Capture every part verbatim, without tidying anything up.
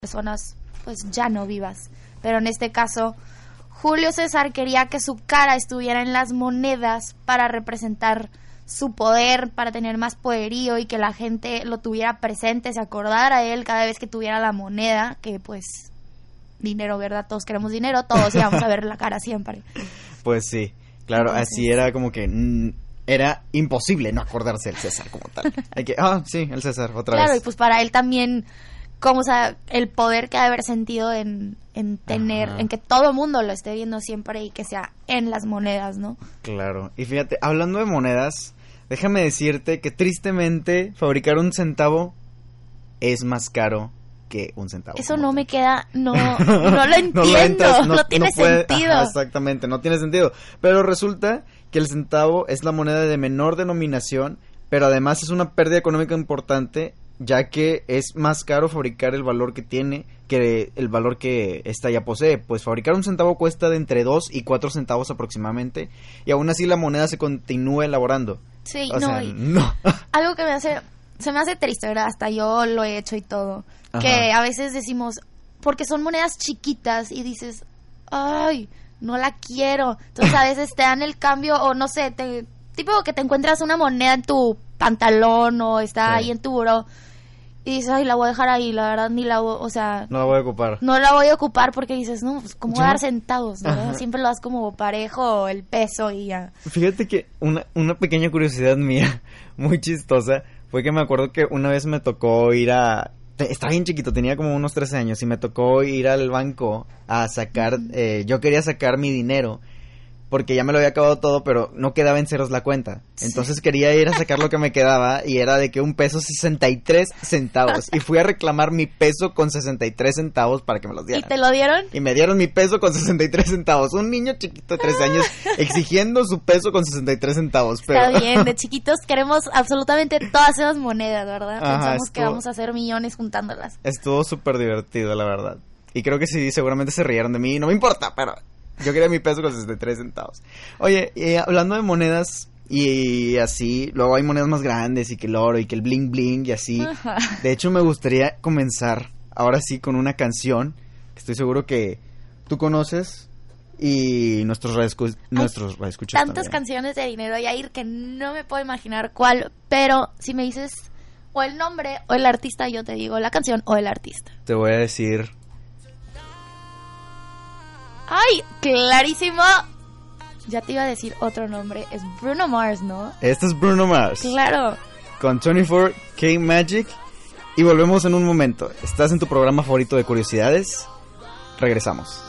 personas pues ya no vivas, pero en este caso Julio César quería que su cara estuviera en las monedas para representar su poder, para tener más poderío y que la gente lo tuviera presente, se acordara de él cada vez que tuviera la moneda, que pues dinero, ¿verdad? Todos queremos dinero, todos íbamos a ver la cara siempre. Pues sí, claro, Entonces, así era como que mm, era imposible no acordarse del César como tal. Hay que, ah, sí, el César, otra claro, vez. Claro, y pues para él también, como, o sea, el poder que ha de haber sentido en, en tener, Ajá. en que todo el mundo lo esté viendo siempre y que sea en las monedas, ¿no? Claro, y fíjate, hablando de monedas, déjame decirte que tristemente fabricar un centavo es más caro que un centavo. Eso no me queda, no, no lo entiendo, no, lo entras, no, no tiene no puede, sentido. Ajá, exactamente, no tiene sentido. Pero resulta que el centavo es la moneda de menor denominación, pero además es una pérdida económica importante, ya que es más caro fabricar el valor que tiene que el valor que esta ya posee. Pues fabricar un centavo cuesta de entre dos y cuatro centavos aproximadamente, y aún así la moneda se continúa elaborando. Sí, o no, sea, no. Algo que me hace, se me hace triste, ¿verdad? Hasta yo lo he hecho y todo. Ajá. Que a veces decimos, porque son monedas chiquitas y dices, ay, no la quiero. Entonces a veces te dan el cambio o no sé, te, tipo que te encuentras una moneda en tu pantalón o está sí. ahí en tu buró. Y dices, ay, la voy a dejar ahí, la verdad, ni la voy, o sea... No la voy a ocupar. No la voy a ocupar porque dices, no, pues, ¿cómo voy a dar centavos? ¿No? Siempre lo das como parejo, el peso y ya. Fíjate que una, una pequeña curiosidad mía, muy chistosa, fue que me acuerdo que una vez me tocó ir a... Estaba bien chiquito, tenía como unos trece años y me tocó ir al banco a sacar... Uh-huh. eh, yo quería sacar mi dinero, porque ya me lo había acabado todo, pero no quedaba en ceros la cuenta. Entonces sí. quería ir a sacar lo que me quedaba y era de que un peso sesenta y tres centavos. Y fui a reclamar mi peso con sesenta y tres centavos para que me los dieran. ¿Y te lo dieron? Y me dieron mi peso con sesenta y tres centavos. Un niño chiquito de trece años exigiendo su peso con sesenta y tres centavos. Pero... Está bien, de chiquitos queremos absolutamente todas esas monedas, ¿verdad? Ajá, Pensamos estuvo... que vamos a hacer millones juntándolas. Estuvo súper divertido, la verdad. Y creo que sí, seguramente se rieron de mí. No me importa, pero... yo quería mi peso con sesenta y tres centavos. Oye, eh, hablando de monedas y así, luego hay monedas más grandes y que el oro y que el bling bling y así. Ajá. De hecho, me gustaría comenzar ahora sí con una canción que estoy seguro que tú conoces y nuestros radioescu- nuestros radioescuchas tantas también. Canciones de dinero, Yair, que no me puedo imaginar cuál, pero si me dices o el nombre o el artista, yo te digo la canción o el artista. Te voy a decir... ¡Ay! ¡Clarísimo! Ya te iba a decir otro nombre. Es Bruno Mars, ¿no? Este es Bruno Mars. ¡Claro! Con veinticuatro K Magic. Y volvemos en un momento. Estás en tu programa favorito de curiosidades. Regresamos.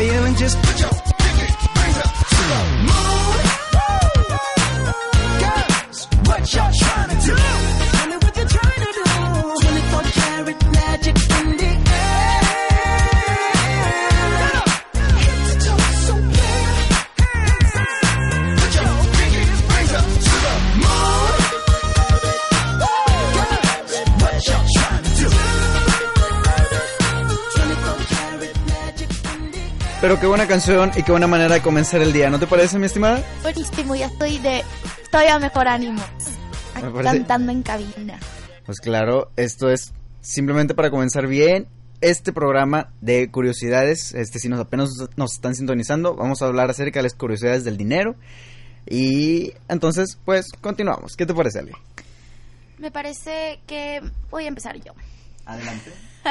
feeling, just put your pinky rings up to the moon. Girls, what y'all trying to do? Tell me what you're trying to do. twenty-four karat magic in the air. Head to toe, so clear. Put your pinky rings up to the moon. Girls, what y'all trying to do? twenty-four karat magic in the air. Pero qué buena canción y qué buena manera de comenzar el día, ¿no te parece, mi estimada? Buenísimo, ya estoy de todavía mejor ánimo. Me parece- Cantando en cabina. Pues claro, esto es simplemente para comenzar bien este programa de curiosidades. Este, si nos apenas nos están sintonizando, vamos a hablar acerca de las curiosidades del dinero. Y entonces, pues, continuamos. ¿Qué te parece, Ale? Me parece que voy a empezar yo. Adelante.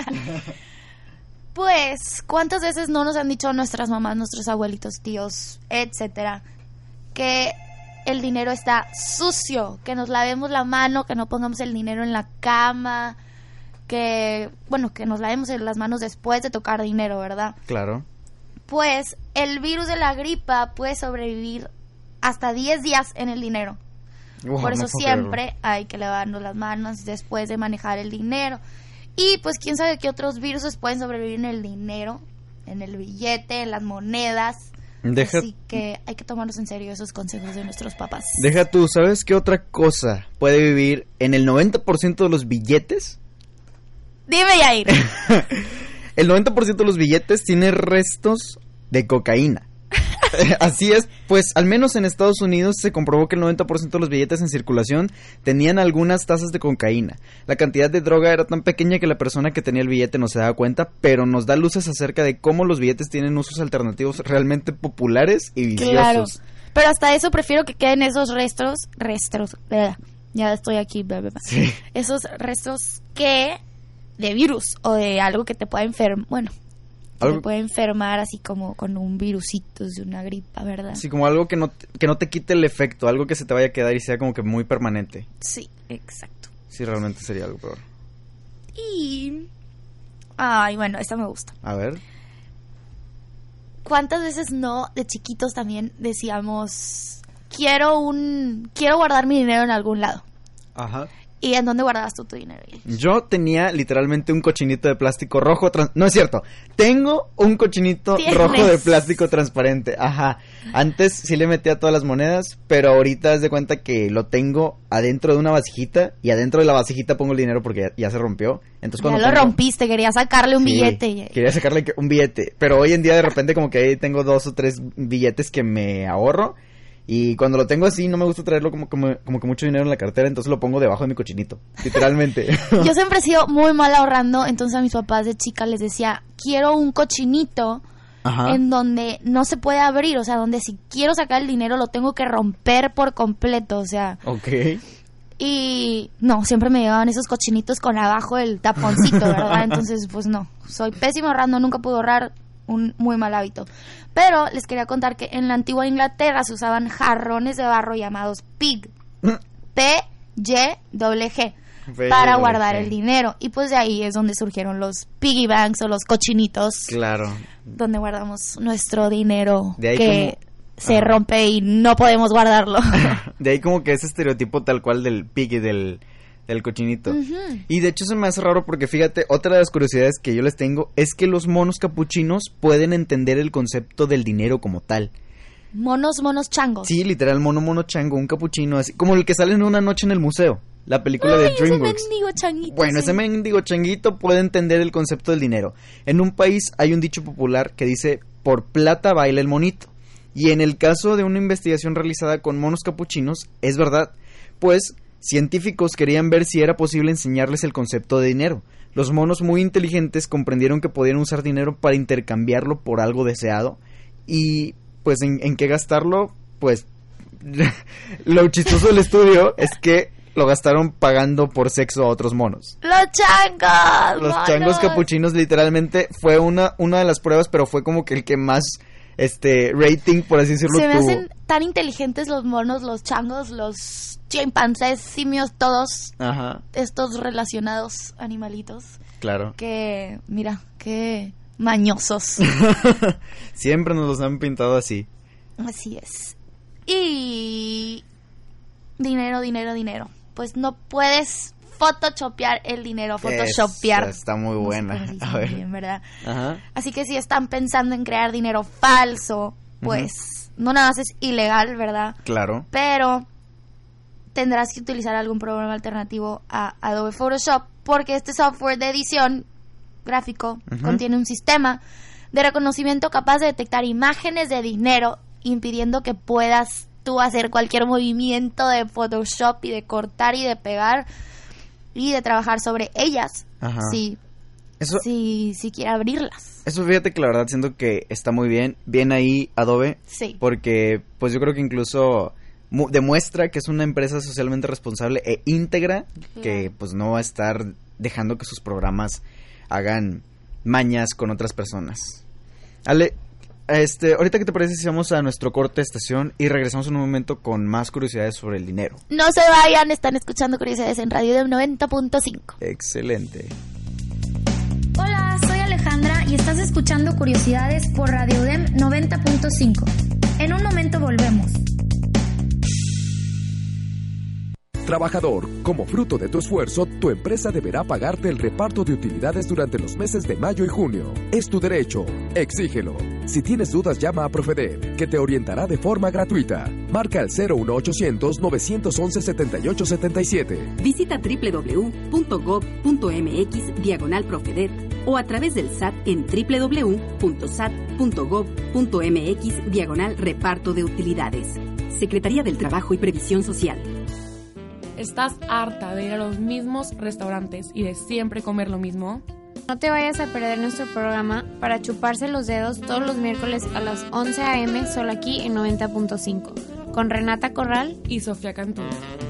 Pues, ¿cuántas veces no nos han dicho nuestras mamás, nuestros abuelitos, tíos, etcétera, que el dinero está sucio, que nos lavemos la mano, que no pongamos el dinero en la cama, que, bueno, que nos lavemos las manos después de tocar dinero, ¿verdad? Claro. Pues, el virus de la gripa puede sobrevivir hasta diez días en el dinero. Wow, Por eso no puedo siempre creerlo. hay que lavarnos las manos después de manejar el dinero. Y pues quién sabe qué otros virus pueden sobrevivir en el dinero, en el billete, en las monedas. Deja, Así que hay que tomarnos en serio esos consejos de nuestros papás. deja tú, ¿sabes qué otra cosa puede vivir en el noventa por ciento de los billetes? Dime, Yair. El noventa por ciento de los billetes tiene restos de cocaína. Así es, pues al menos en Estados Unidos se comprobó que el noventa por ciento de los billetes en circulación tenían algunas tazas de cocaína. La cantidad de droga era tan pequeña que la persona que tenía el billete no se daba cuenta, pero nos da luces acerca de cómo los billetes tienen usos alternativos realmente populares y viciosos. Claro. Pero hasta eso prefiero que queden esos restos, restos, bla, ya estoy aquí, bla, bla, bla. Sí. Esos restos que de virus o de algo que te pueda enfermar, bueno, que Algo- te puede enfermar así como con un virusito de una gripa, ¿verdad? Así como algo que no, te- que no te quite el efecto, algo que se te vaya a quedar y sea como que muy permanente. Sí, exacto. Sí, realmente sería algo peor. Y... Ay, bueno, esta me gusta. A ver. ¿Cuántas veces no de chiquitos también decíamos, quiero un... quiero guardar mi dinero en algún lado? Ajá. ¿Y en dónde guardabas tú tu dinero? Yo tenía literalmente un cochinito de plástico rojo. trans- No es cierto. Tengo un cochinito ¿Tienes? rojo de plástico transparente. Ajá. Antes sí le metía todas las monedas, pero ahorita haz de cuenta que lo tengo adentro de una vasijita y adentro de la vasijita pongo el dinero porque ya, ya se rompió. Entonces Ya cuando lo tengo- rompiste, quería sacarle un Sí, billete. Quería sacarle que- un billete, pero hoy en día de repente como que ahí tengo dos o tres billetes que me ahorro. Y cuando lo tengo así, no me gusta traerlo como, como, como que mucho dinero en la cartera, entonces lo pongo debajo de mi cochinito, literalmente. Yo siempre he sido muy mal ahorrando, entonces a mis papás de chica les decía, quiero un cochinito Ajá. en donde no se puede abrir, o sea, donde si quiero sacar el dinero lo tengo que romper por completo, o sea, Ok. y no, siempre me llevaban esos cochinitos con abajo el taponcito, ¿verdad? Entonces, pues no, soy pésimo ahorrando, nunca pude ahorrar, un muy mal hábito. Pero les quería contar que en la antigua Inglaterra se usaban jarrones de barro llamados pig, P Y G P para Y guardar G. el dinero. Y pues de ahí es donde surgieron los piggy banks o los cochinitos, Claro. donde guardamos nuestro dinero De ahí que como- se Ajá. rompe y no podemos guardarlo. De ahí como que ese estereotipo tal cual del pig y del, del cochinito. Ujú. Y de hecho se me hace raro porque fíjate, otra de las curiosidades que yo les tengo es que los monos capuchinos pueden entender el concepto del dinero como tal. Monos, monos changos. Sí, literal, mono, mono, chango, un capuchino, así como el que sale en Una noche en el museo, la película de Ay, ese DreamWorks. mendigo changuito, Bueno, sí. ese mendigo changuito puede entender el concepto del dinero. En un país hay un dicho popular que dice, por plata baila el monito. Y en el caso de una investigación realizada con monos capuchinos, es verdad, pues científicos querían ver si era posible enseñarles el concepto de dinero. Los monos muy inteligentes comprendieron que podían usar dinero para intercambiarlo por algo deseado y pues en, en qué gastarlo, pues lo chistoso del estudio es que lo gastaron pagando por sexo a otros monos. Los changos. Los monos. changos capuchinos literalmente fue una, una de las pruebas, pero fue como que el que más este rating, por así decirlo, Se me tuvo. hacen tan inteligentes los monos, los changos, los chimpancés, simios, todos Ajá, estos relacionados animalitos. claro. Que, mira, qué mañosos. Siempre nos los han pintado así. Así es. Y dinero, dinero, dinero. Pues no puedes photoshopear el dinero, photoshopear. Esa está muy buena. No sé cómo se A ver. dice bien, ¿verdad? Ajá. Así que si están pensando en crear dinero falso, pues uh-huh. no nada más es ilegal, ¿verdad? Claro. Pero tendrás que utilizar algún programa alternativo a Adobe Photoshop, porque este software de edición gráfico uh-huh. contiene un sistema de reconocimiento capaz de detectar imágenes de dinero, impidiendo que puedas tú hacer cualquier movimiento de Photoshop y de cortar y de pegar y de trabajar sobre ellas. Ajá. Si, eso, si, si quiere abrirlas. Eso fíjate que la verdad siento que está muy bien. Bien ahí Adobe. Sí. Porque pues yo creo que incluso mu- demuestra que es una empresa socialmente responsable e íntegra, yeah. que pues no va a estar dejando que sus programas hagan mañas con otras personas. Ale, este, ahorita ¿qué te parece si vamos a nuestro corte de estación y regresamos en un momento con más curiosidades sobre el dinero? No se vayan, están escuchando Curiosidades en Radio Dem noventa punto cinco. Excelente. Hola, soy Alejandra y estás escuchando Curiosidades por Radio Dem noventa punto cinco. En un momento volvemos. Trabajador, como fruto de tu esfuerzo, tu empresa deberá pagarte el reparto de utilidades durante los meses de mayo y junio. Es tu derecho. Exígelo. Si tienes dudas, llama a Profedet, que te orientará de forma gratuita. Marca el cero uno ochocientos, novecientos once, setenta y ocho setenta y siete. Visita doble u doble u doble u punto gob punto eme equis diagonal Profedet o a través del S A T en doble u doble u doble u punto sat punto gob punto eme equis diagonal reparto de utilidades. Secretaría del Trabajo y Previsión Social. ¿Estás harta de ir a los mismos restaurantes y de siempre comer lo mismo? No te vayas a perder nuestro programa para chuparse los dedos todos los miércoles a las once a eme solo aquí en noventa punto cinco con Renata Corral y Sofía Cantú.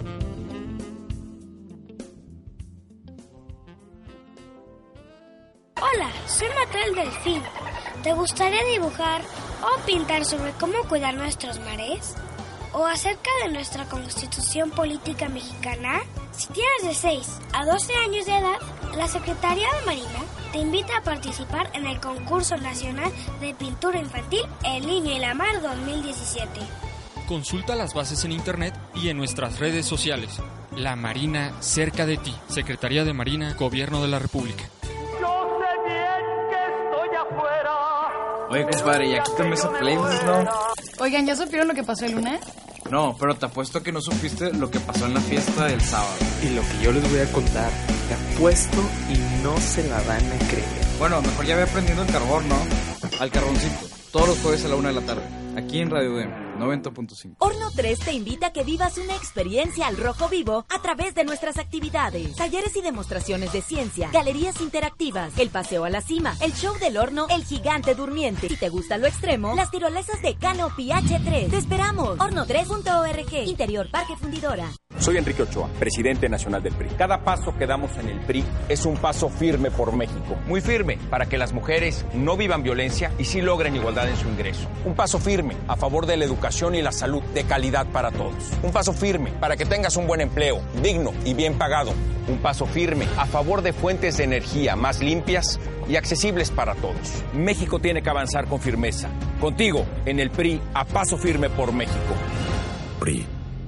Hola, soy Matel Delfín. ¿Te gustaría dibujar o pintar sobre cómo cuidar nuestros mares? ¿O acerca de nuestra Constitución Política Mexicana? Si tienes de seis a doce años de edad, la Secretaría de Marina te invita a participar en el Concurso Nacional de Pintura Infantil El Niño y la Mar dos mil diecisiete. Consulta las bases en internet y en nuestras redes sociales. La Marina cerca de ti. Secretaría de Marina, Gobierno de la República. Yo sé bien que estoy afuera. Oye, compadre, ya quítame esa playlist, ¿no? Oigan, ¿ya supieron lo que pasó el lunes? No, pero te apuesto que no supiste lo que pasó en la fiesta del sábado. Y lo que yo les voy a contar, te apuesto y no se la van a creer. Bueno, mejor ya había prendido el carbón, ¿no? Al carboncito. Todos los jueves a la una de la tarde. Aquí en Radio Dem noventa punto cinco. Horno tres te invita a que vivas una experiencia al rojo vivo a través de nuestras actividades. Talleres y demostraciones de ciencia, galerías interactivas, el paseo a la cima, el show del horno, el gigante durmiente. Si te gusta lo extremo, las tirolesas de Canopy hache tres. Te esperamos. horno tres punto org. Interior Parque Fundidora. Soy Enrique Ochoa, presidente nacional del P R I. Cada paso que damos en el P R I es un paso firme por México. Muy firme para que las mujeres no vivan violencia y sí logren igualdad en su ingreso. Un paso firme a favor de la educación y la salud de calidad para todos. Un paso firme para que tengas un buen empleo, digno y bien pagado. Un paso firme a favor de fuentes de energía más limpias y accesibles para todos. México tiene que avanzar con firmeza. Contigo, en el P R I, a paso firme por México. P R I.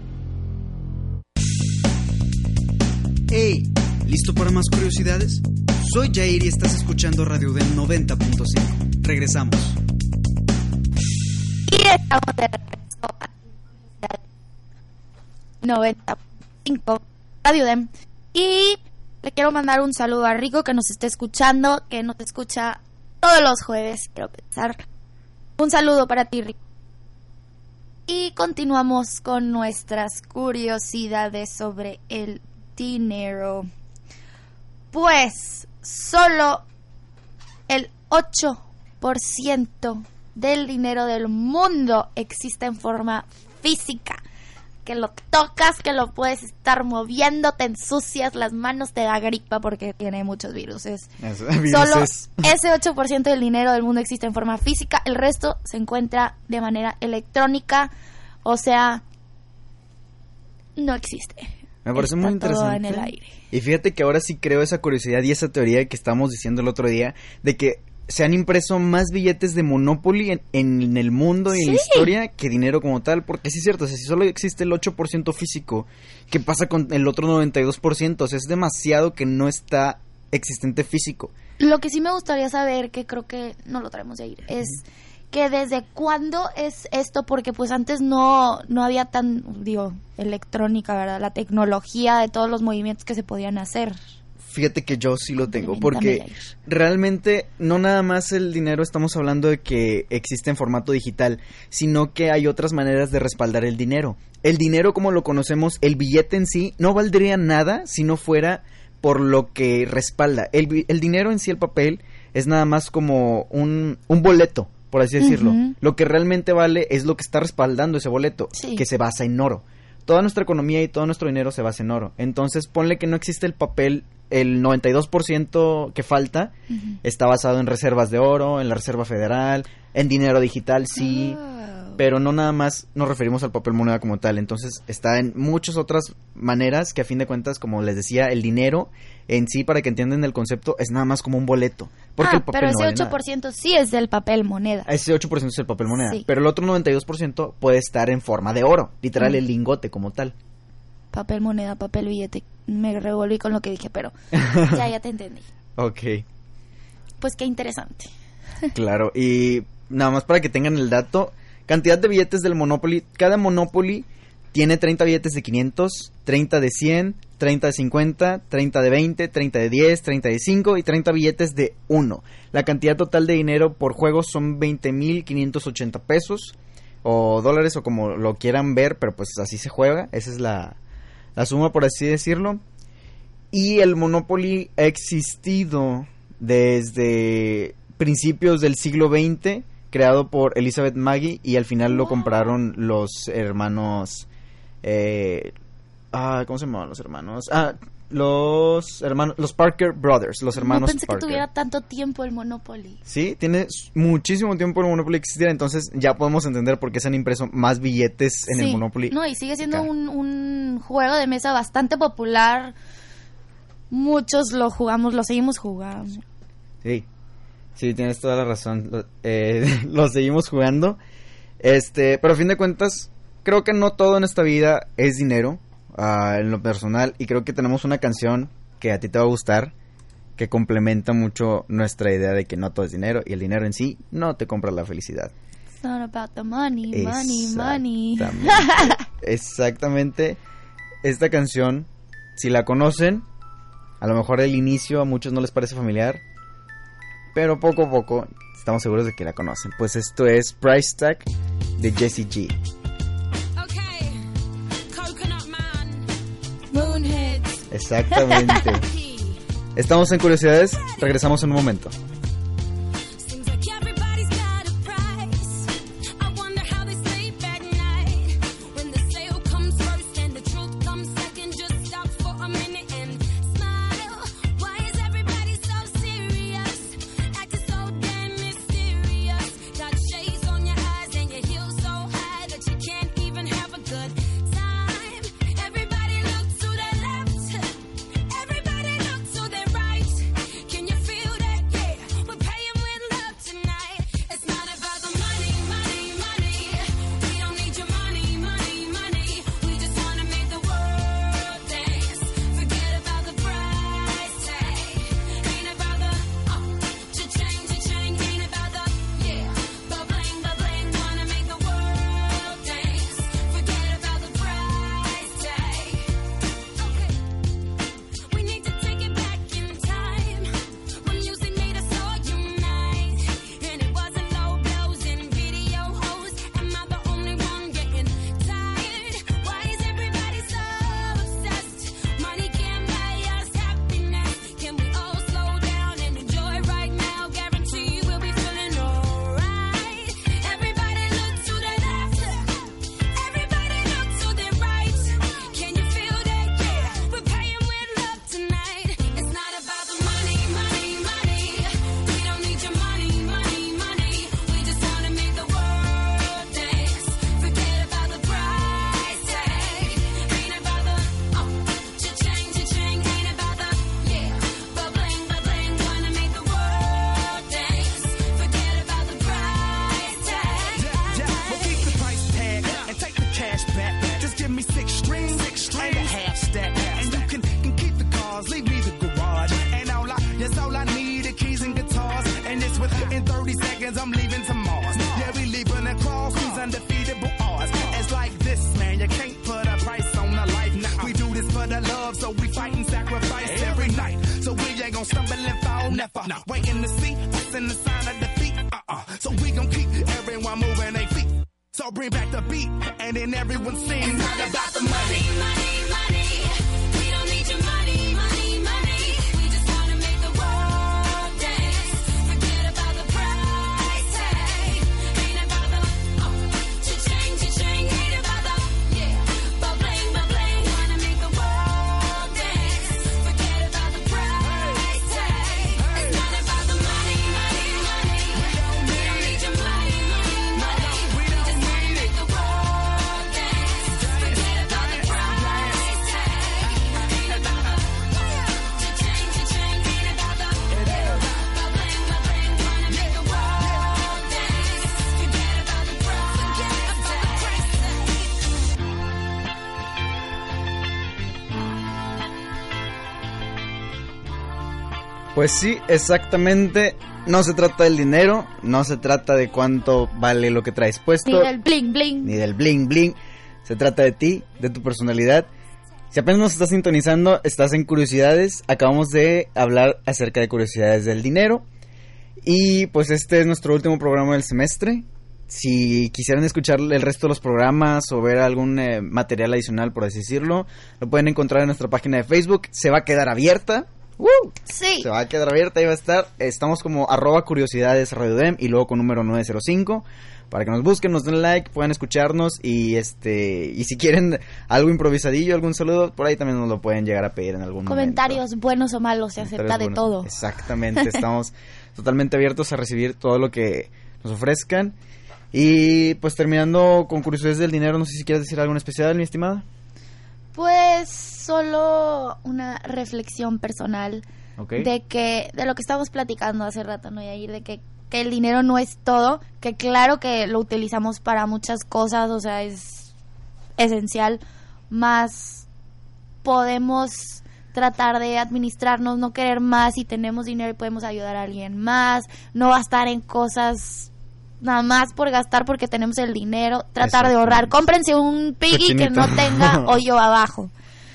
Hey, ¿listo para más curiosidades? Soy Jair y estás escuchando Radio Dem noventa punto cinco. Regresamos. Y estamos de regreso a noventa punto cinco Radio Dem. Y le quiero mandar un saludo a Rico que nos está escuchando, que nos escucha todos los jueves, quiero pensar. Un saludo para ti, Rico. Y continuamos con nuestras curiosidades sobre el dinero. Pues solo el ocho por ciento del dinero del mundo existe en forma física. Que lo tocas, que lo puedes estar moviendo, te ensucias las manos, te da gripa porque tiene muchos viruses. Solo ese ocho por ciento del dinero del mundo existe en forma física, el resto se encuentra de manera electrónica, o sea, no existe. Me parece Está muy interesante. todo en el aire. Y fíjate que ahora sí creo esa curiosidad y esa teoría que estábamos diciendo el otro día, de que se han impreso más billetes de Monopoly en, en el mundo y en la Sí. historia que dinero como tal, porque sí es cierto, o sea, si solo existe el ocho por ciento físico, ¿qué pasa con el otro noventa y dos por ciento? O sea, es demasiado que no está existente físico. Lo que sí me gustaría saber, que creo que no lo traemos de ahí, es que desde cuándo es esto, porque pues antes no, no había tan, digo, electrónica, ¿verdad? La tecnología de todos los movimientos que se podían hacer. Fíjate que yo sí lo tengo, Complementame, porque Jair. realmente no nada más el dinero estamos hablando de que existe en formato digital, sino que hay otras maneras de respaldar el dinero. El dinero como lo conocemos, el billete en sí, no valdría nada si no fuera por lo que respalda. El, bi- el dinero en sí, el papel, es nada más como un, un boleto, por así decirlo. Ujú. Lo que realmente vale es lo que está respaldando ese boleto, Sí. que se basa en oro. Toda nuestra economía y todo nuestro dinero se basa en oro. Entonces, ponle que no existe el papel, el noventa y dos por ciento que falta Ujú. está basado en reservas de oro, en la Reserva Federal, en dinero digital, sí, pero no nada más nos referimos al papel moneda como tal. Entonces, está en muchas otras maneras que a fin de cuentas, como les decía, el dinero en sí, para que entiendan el concepto, es nada más como un boleto. Porque Ah, el papel pero no ese vale ocho nada. por ciento sí es del papel moneda. Ese ocho por ciento es el papel moneda, Sí. pero el otro noventa y dos por ciento puede estar en forma de oro, literal Mm. el lingote como tal. Papel moneda, papel billete. Me revolví con lo que dije, pero ya, ya te entendí. Ok, Pues qué interesante. claro. Y nada más para que tengan el dato, cantidad de billetes del Monopoly. Cada Monopoly tiene treinta billetes de quinientos, treinta de cien, treinta de cincuenta, treinta de veinte, treinta de diez, treinta de cinco y treinta billetes de uno. La cantidad total de dinero por juego son veinte mil quinientos ochenta pesos o dólares o como lo quieran ver, pero pues así se juega. Esa es la, la suma, por así decirlo. Y el Monopoly ha existido desde principios del siglo veinte, creado por Elizabeth Magie, y al final lo compraron los hermanos... Eh, ah, ¿cómo se llamaban los hermanos? Ah, los hermanos, los Parker Brothers, los hermanos No pensé Parker. que tuviera tanto tiempo el Monopoly. Sí, tiene s- muchísimo tiempo el Monopoly existir, entonces ya podemos entender por qué se han impreso más billetes en Sí. el Monopoly. No, y sigue siendo Acá. un, un juego de mesa bastante popular. Muchos lo jugamos, lo seguimos jugando. Sí, sí, tienes toda la razón. Lo, eh, lo seguimos jugando. Este, pero a fin de cuentas, creo que no todo en esta vida es dinero, ah, en lo personal. Y creo que tenemos una canción que a ti te va a gustar, que complementa mucho nuestra idea de que no todo es dinero. Y el dinero en sí no te compra la felicidad. It's not about the money, money, money. Exactamente. Exactamente. Esta canción, si la conocen, a lo mejor el inicio a muchos no les parece familiar, pero poco a poco estamos seguros de que la conocen. Pues esto es Price Tag de Jessie G. Moonheads. Exactamente. Estamos en Curiosidades, regresamos en un momento. Seems like everybody's got a price. I wonder how they sleep at night. When the sale comes first and the truth comes second, just stop for a minute and smile. Why is everybody so serious? Acting so damn mysterious. Got shades on your eyes and your heels so high that you can't even have a good time. Everybody look to the left. Everybody look to the right. Can you feel that? Yeah. seconds, I'm leaving to Mars. Yeah, we leaving across these undefeatable odds. It's like this, man, you can't put a price on a life. Now we do this for the love, so we fight and sacrifice every night. So we ain't gonna stumble and fall, never. No. Waiting to see us in the sign of defeat. Uh-uh. So we gon' keep everyone moving their feet. So bring back the beat, and then everyone sings. It's not about the money, money, money. We don't need your money, money, money. We just wanna make the world dance. Forget about the price tag. Ain't about the oh, cha-ching, cha-ching. Ain't about the yeah, ba-bling, ba-bling. Wanna make the world dance. Forget about the price tag. It's not about the money, money, money. We don't need your money, money, money. We just wanna make the world dance. Forget about the price tag. Ain't about the cha-ching, cha-ching. Ain't about the yeah, ba-bling, ba-bling. Wanna make the world dance. Forget about the price tag. Pues sí, exactamente. No se trata del dinero, no se trata de cuánto vale lo que traes puesto, Ni del bling bling. ni del bling bling. Se trata de ti, de tu personalidad. Si apenas nos estás sintonizando, estás en Curiosidades. Acabamos de hablar acerca de curiosidades del dinero. Y pues este es nuestro último programa del semestre. Si quisieran escuchar el resto de los programas o ver algún eh, material adicional, por así decirlo, lo pueden encontrar en nuestra página de Facebook. Se va a quedar abierta. ¡Woo! Sí. Se va a quedar abierta, ahí va a estar. Estamos como arroba curiosidades Radio Dem y luego con número nueve cero cinco. Para que nos busquen, nos den like, puedan escucharnos y este y si quieren algo improvisadillo, algún saludo, por ahí también nos lo pueden llegar a pedir en algún Comentarios momento. buenos o malos, se acepta de Bueno, todo. Exactamente, estamos totalmente abiertos a recibir todo lo que nos ofrezcan. Y pues terminando con curiosidades del dinero, no sé si quieres decir algo en especial, mi estimada. Pues solo una reflexión personal Okay. de que de lo que estábamos platicando hace rato, ¿no? Yair? De que, que el dinero no es todo, que claro que lo utilizamos para muchas cosas, o sea, es esencial, más podemos tratar de administrarnos, no querer más, si tenemos dinero y podemos ayudar a alguien más, no gastar en cosas nada más por gastar porque tenemos el dinero, tratar de ahorrar, cómprense un piggy que no tenga hoyo abajo.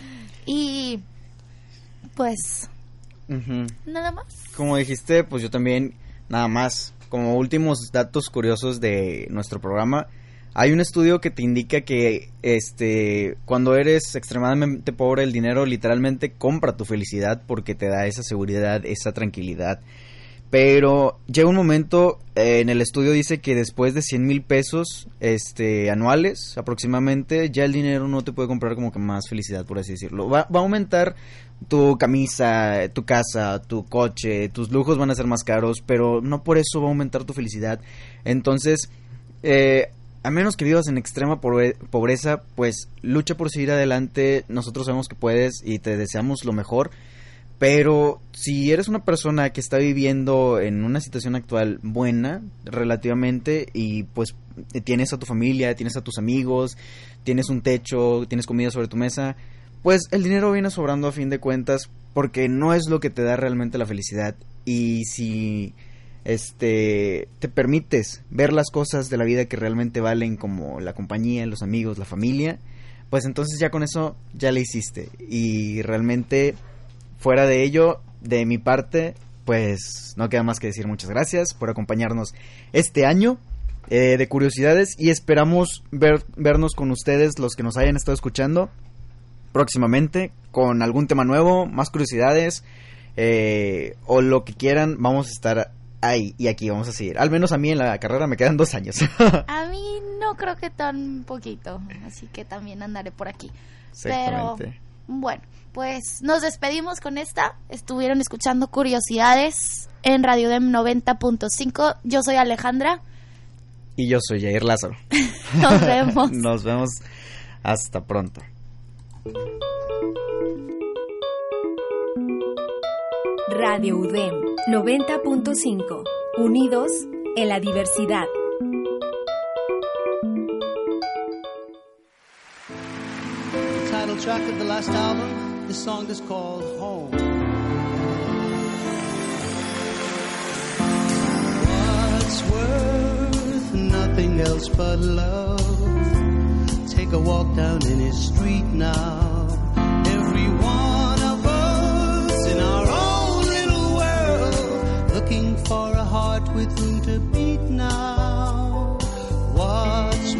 Y pues Uh-huh. nada más. Como dijiste, pues yo también, nada más, como últimos datos curiosos de nuestro programa, hay un estudio que te indica que este cuando eres extremadamente pobre, el dinero literalmente compra tu felicidad porque te da esa seguridad, esa tranquilidad. Pero llega un momento, eh, en el estudio dice que después de cien mil pesos este, anuales aproximadamente, ya el dinero no te puede comprar como que más felicidad, por así decirlo. Va, va a aumentar tu camisa, tu casa, tu coche, tus lujos van a ser más caros, pero no por eso va a aumentar tu felicidad. Entonces, eh, a menos que vivas en extrema pobre- pobreza, pues lucha por seguir adelante. Nosotros sabemos que puedes y te deseamos lo mejor. Pero si eres una persona que está viviendo en una situación actual buena, relativamente, y pues tienes a tu familia, tienes a tus amigos, tienes un techo, tienes comida sobre tu mesa, pues el dinero viene sobrando a fin de cuentas, porque no es lo que te da realmente la felicidad. Y si este te permites ver las cosas de la vida que realmente valen, como la compañía, los amigos, la familia, pues entonces ya con eso ya le hiciste. Y realmente, fuera de ello, de mi parte, pues no queda más que decir muchas gracias por acompañarnos este año eh, de Curiosidades, y esperamos ver, vernos con ustedes, los que nos hayan estado escuchando, próximamente con algún tema nuevo, más curiosidades eh, o lo que quieran. Vamos a estar ahí y aquí vamos a seguir. Al menos a mí en la carrera me quedan dos años. A mí no creo que tan poquito, así que también andaré por aquí. Pero Exactamente. bueno, pues nos despedimos con esta. Estuvieron escuchando Curiosidades en Radio Dem noventa punto cinco. Yo soy Alejandra. Y yo soy Jair Lázaro. Nos vemos. Nos vemos. Hasta pronto. Radio U D E M noventa punto cinco. Unidos en la diversidad. The title track of the last album, the song is called Home. What's worth else but love. Take a walk down any street now. Every one of us in our own little world, looking for a heart with room to beat now. What's